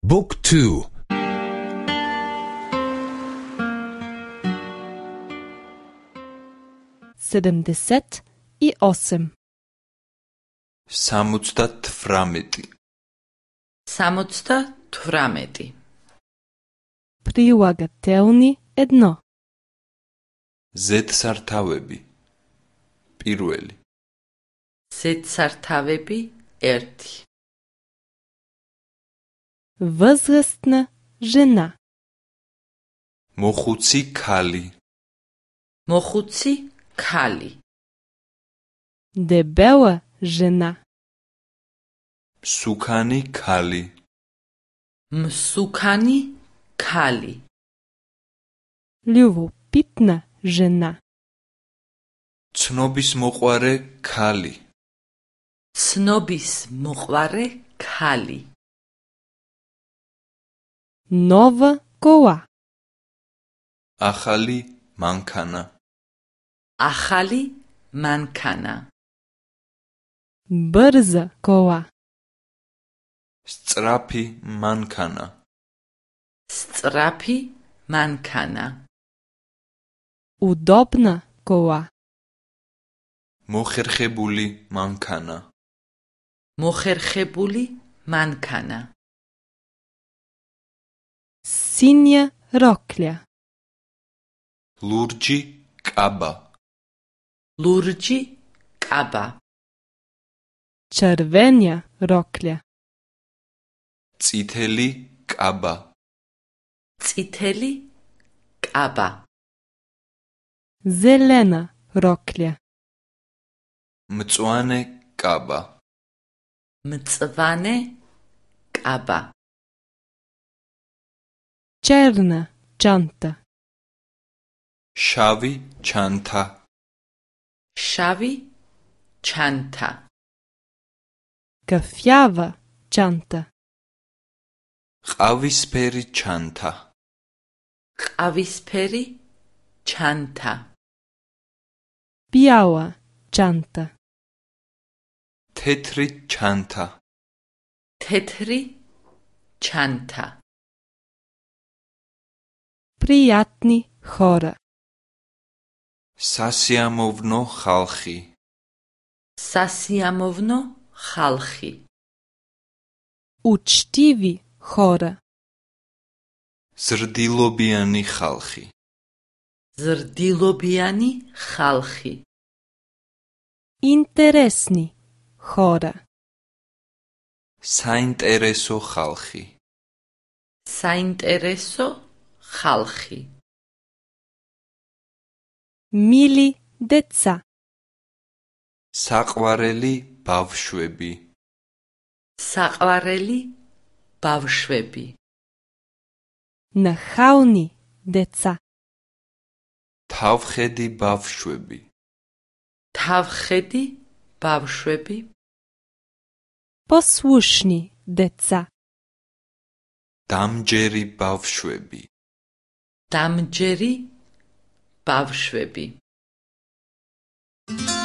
Book 2. 78. 78. Прилагателни 1. ზედსართავები პირველი ზედსართავები 1. Возрастна жена. მოხუცი ქალი მოხუცი ქალი. Дебела жена. მსუქანი ქალი მსუქანი ქალი. Любопитна жена. ცნობის მოყვარე ქალი ცნობის მოყვარე ქალი. Нова кола. ახალი მანქანა ახალი მანქანა. Бърза кола. სწრაფი მანქანა სწრაფი მანქანა. Удобна кола. მოხერხებული მანქანა მოხერხებული მანქანა. Синя рокля. ლურჯი კაბა ლურჯი კაბა. Червеня рокля. წითელი კაბა წითელი კაბა. Зелена рокля. მწვანე კაბა მწვანე კაბა. Черна чанта. შავი ჩანთა შავი ჩანთა. Кафява чанта. ყავისფერი ჩანთა ყავისფერი ჩანთა. Белая чанта. თეთრი ჩანთა თეთრი ჩანთა. Приятный хора. სასიამოვნო ხალხი სასიამოვნო ხალხი. Учтивый хора. ზრდილობიანი ხალხი ზრდილობიანი ხალხი. Интересный хора. საინტერესო ხალხი საინტერესო ხალხი. Мили деца. საყვარელი ბავშვები საყვარელი ბავშვები. Нахални деца. თავხედი ბავშვები თავხედი ბავშვები. Послушни деца. დამჯერი ბავშვები დამჯერი ბავშვები.